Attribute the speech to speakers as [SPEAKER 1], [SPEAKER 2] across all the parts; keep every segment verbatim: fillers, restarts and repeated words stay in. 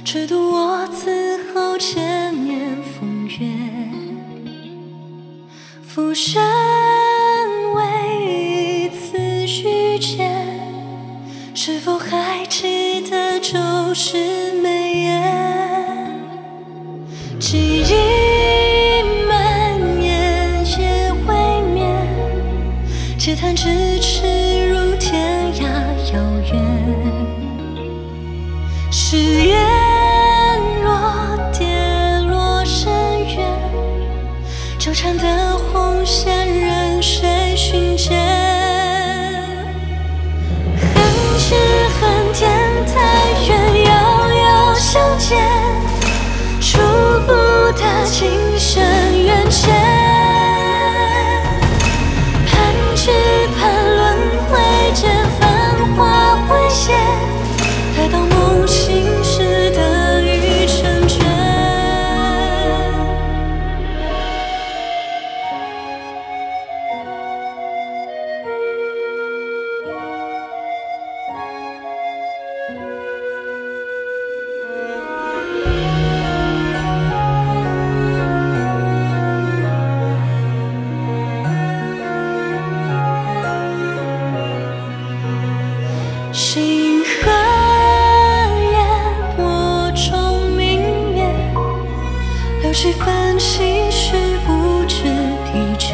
[SPEAKER 1] 只渡我此后千年风月，浮生为此虚掷，是否还记得旧时眉眼？记忆蔓延也未眠，嗟叹咫尺如天涯遥远。誓言若跌落深渊，纠缠的红线任谁寻见？恨只恨天太远，遥遥相见，触不得今生缘浅。盼只盼轮回间繁华会现，待到梦醒时得以成全。星河夜波中明灭，留几分期许不知疲倦。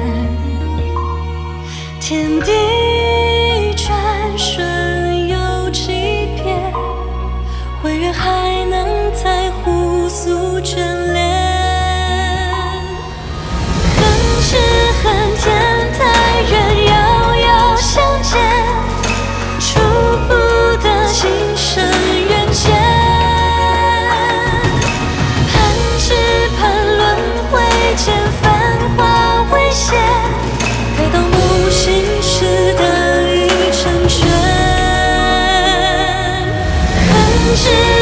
[SPEAKER 1] 天地转瞬有几别，唯愿还能在互诉眷恋。恨只恨天太远，遥遥相见，触不得今生缘浅。盼只盼轮回间繁华未现，待到梦醒时得以成全。恨只